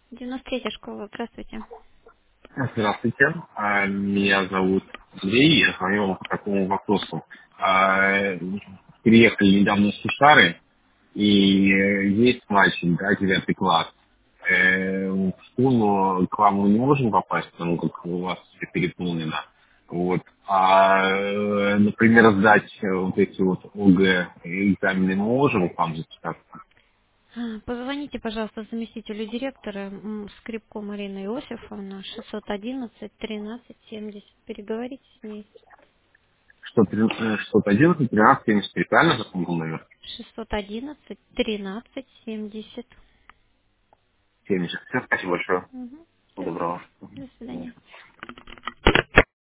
93-я школа, здравствуйте. Здравствуйте, меня зовут Андрей, я звоню вам по такому вопросу. Переехали недавно в Сушары, и есть мальчик, да, 9 класс. В школу к вам мы не можем попасть, потому как у вас все переполнено. Вот. Например, сдать вот эти вот ОГЭ экзамены мы можем к вам записаться? Позвоните, пожалуйста, заместителю директора Скрипко Марина Иосифовна, 611-13-70. Переговорите с ней. Что-то 11, 13, 73, правильно запомнил номер? 611-13-70. 70. Все, спасибо большое. Угу. Всего доброго. До Мгм. свидания.